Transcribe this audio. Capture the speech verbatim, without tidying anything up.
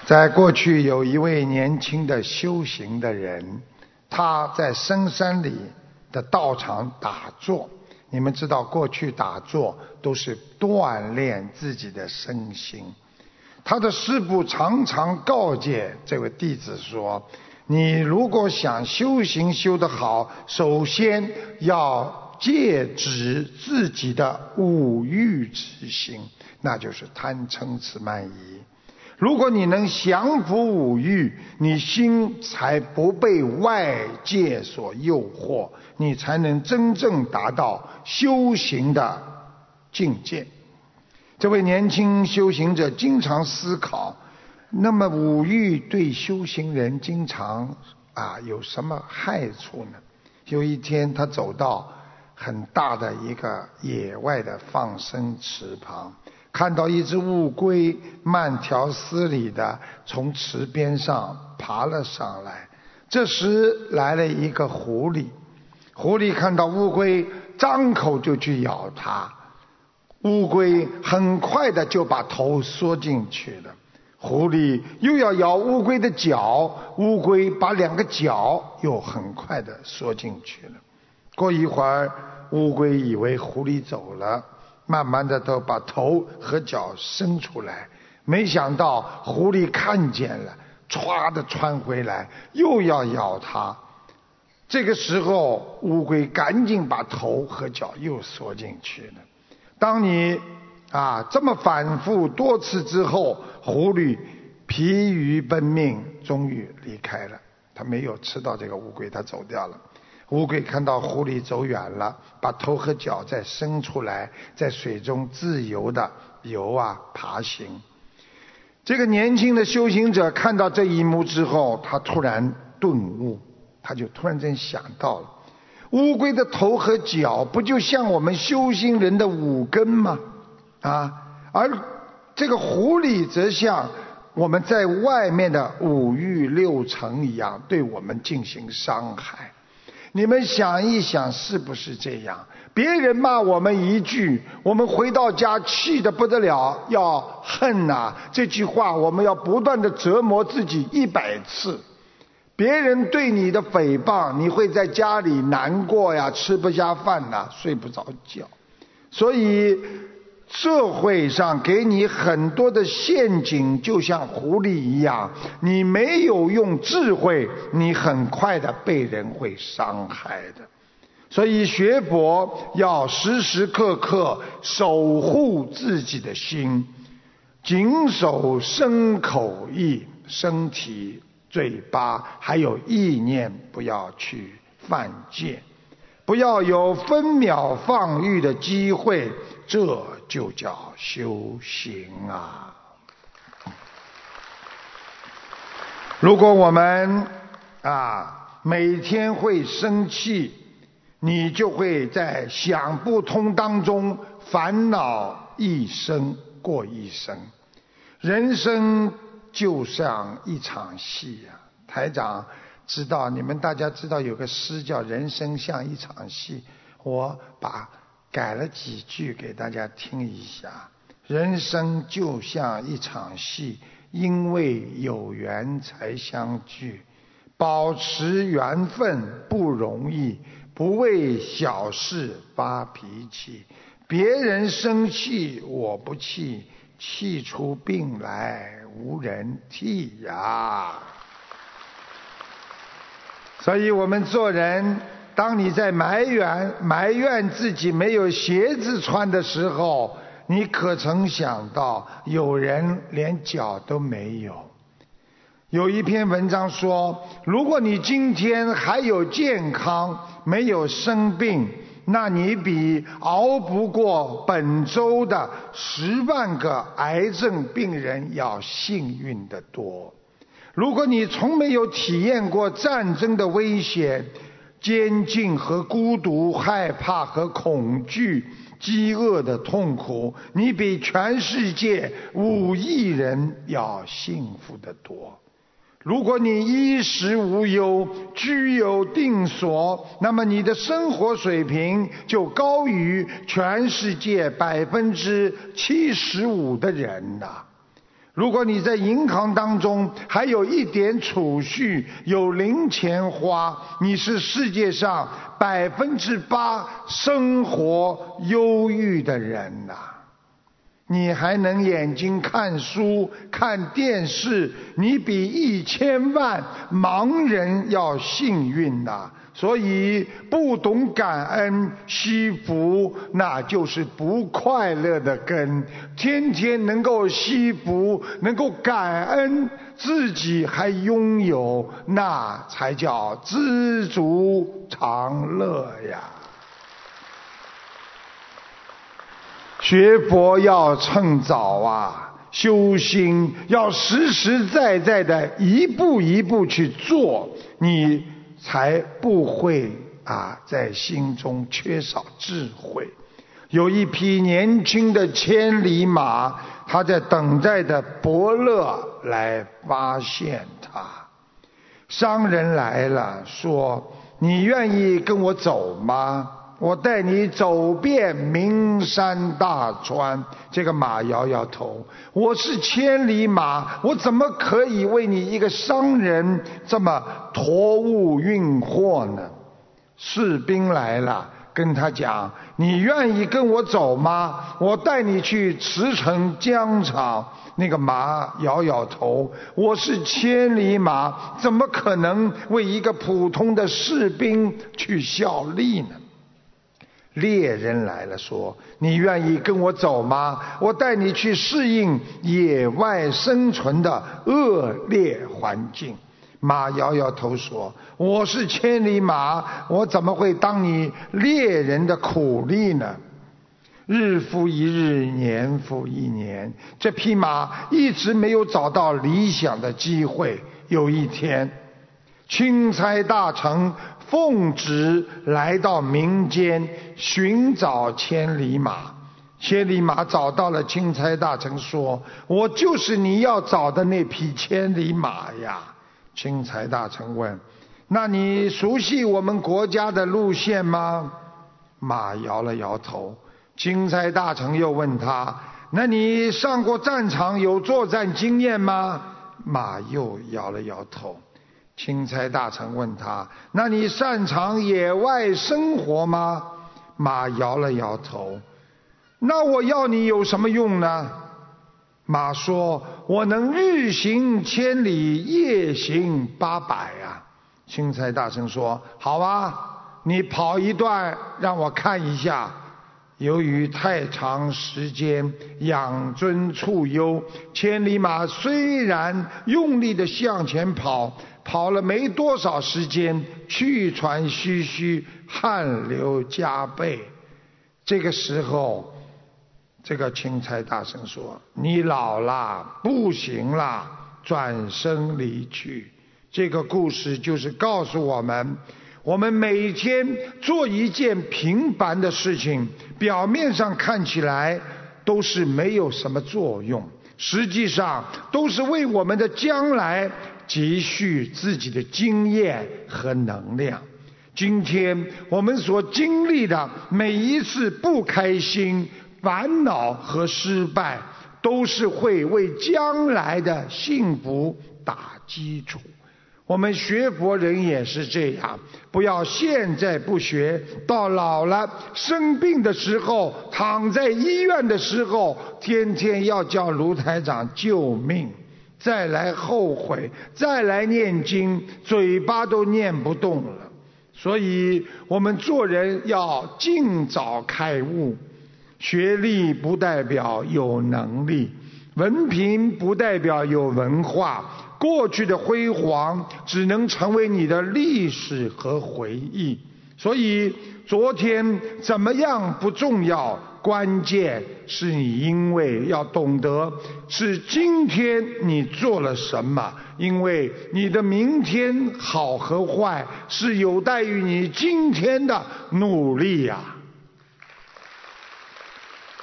在过去有一位年轻的修行的人，他在深山里的道场打坐。你们知道过去打坐都是锻炼自己的身心。他的师父常常告诫这位弟子说，你如果想修行修得好，首先要戒止自己的五欲之心，那就是贪嗔痴慢疑。如果你能降服五欲，你心才不被外界所诱惑，你才能真正达到修行的境界。这位年轻修行者经常思考，那么五欲对修行人经常啊有什么害处呢？有一天他走到很大的一个野外的放生池旁，看到一只乌龟慢条斯理地从池边上爬了上来。这时来了一个狐狸，狐狸看到乌龟张口就去咬它，乌龟很快的就把头缩进去了。狐狸又要咬乌龟的脚，乌龟把两个脚又很快的缩进去了。过一会儿，乌龟以为狐狸走了，慢慢的都把头和脚伸出来，没想到狐狸看见了，歘的窜回来，又要咬它。这个时候乌龟赶紧把头和脚又缩进去了。当你啊这么反复多次之后，狐狸疲于奔命，终于离开了。他没有吃到这个乌龟，他走掉了。乌龟看到狐狸走远了，把头和脚再伸出来，在水中自由的游啊爬行。这个年轻的修行者看到这一幕之后，他突然顿悟，他就突然间想到了，乌龟的头和脚不就像我们修行人的五根吗？啊，而这个狐狸则像我们在外面的五欲六尘一样，对我们进行伤害。你们想一想，是不是这样？别人骂我们一句，我们回到家气得不得了，要恨啊，这句话我们要不断地折磨自己一百次。别人对你的诽谤，你会在家里难过呀，吃不下饭呐，睡不着觉。所以社会上给你很多的陷阱，就像狐狸一样，你没有用智慧，你很快的被人会伤害的。所以学佛要时时刻刻守护自己的心，谨守身口意，身体嘴巴还有意念不要去犯戒，不要有分秒放逸的机会，这就叫修行啊！如果我们啊每天会生气，你就会在想不通当中烦恼一生过一生。人生就像一场戏啊，台长知道，你们大家知道有个诗叫人生像一场戏，我把改了几句给大家听一下。人生就像一场戏，因为有缘才相聚，保持缘分不容易，不为小事发脾气，别人生气我不气，气出病来无人替呀。所以我们做人，当你在埋怨埋怨自己没有鞋子穿的时候，你可曾想到有人连脚都没有？有一篇文章说，如果你今天还有健康，没有生病，那你比熬不过本周的十万个癌症病人要幸运得多。如果你从没有体验过战争的危险、监禁和孤独、害怕和恐惧、饥饿的痛苦，你比全世界五亿人要幸福得多。如果你衣食无忧、居有定所，那么你的生活水平就高于全世界百分之七十五的人呐。 如果你在银行当中还有一点储蓄，有零钱花，你是世界上百分之八生活忧郁的人呐、啊。你还能眼睛看书看电视，你比一千万盲人要幸运呐、啊。所以不懂感恩惜福，那就是不快乐的根。天天能够惜福，能够感恩自己还拥有，那才叫知足常乐呀。学佛要趁早啊，修心要实实在在的一步一步去做，你才不会啊在心中缺少智慧。有一匹年轻的千里马，他在等待着伯乐来发现他。商人来了，说：你愿意跟我走吗？我带你走遍名山大川。这个马摇摇头，我是千里马，我怎么可以为你一个商人这么驮物运货呢？士兵来了，跟他讲：你愿意跟我走吗？我带你去驰骋疆场。那个马摇摇头，我是千里马，怎么可能为一个普通的士兵去效力呢？猎人来了，说：你愿意跟我走吗？我带你去适应野外生存的恶劣环境。马摇摇头说：我是千里马，我怎么会当你猎人的苦力呢？日复一日，年复一年，这匹马一直没有找到理想的机会。有一天，钦差大臣奉旨来到民间寻找千里马。千里马找到了钦差大臣，说：我就是你要找的那匹千里马呀。钦差大臣问：那你熟悉我们国家的路线吗？马摇了摇头。钦差大臣又问他：那你上过战场，有作战经验吗？马又摇了摇头。钦差大臣问他：那你擅长野外生活吗？马摇了摇头。那我要你有什么用呢？马说：我能日行千里，夜行八百啊。钦差大臣说：好啊，你跑一段让我看一下。由于太长时间养尊处优，千里马虽然用力地向前跑，跑了没多少时间，气喘吁吁，汗流浃背。这个时候，这个钦差大臣说：你老了，不行了，转身离去。这个故事就是告诉我们，我们每天做一件平凡的事情，表面上看起来都是没有什么作用，实际上都是为我们的将来积蓄自己的经验和能量。今天我们所经历的每一次不开心、烦恼和失败，都是会为将来的幸福打基础。我们学佛人也是这样，不要现在不学，到老了生病的时候，躺在医院的时候，天天要叫卢台长救命，再来后悔，再来念经，嘴巴都念不动了。所以我们做人要尽早开悟，学历不代表有能力，文凭不代表有文化，过去的辉煌只能成为你的历史和回忆。所以昨天怎么样不重要，关键是你因为要懂得是今天你做了什么，因为你的明天好和坏是有待于你今天的努力呀、啊。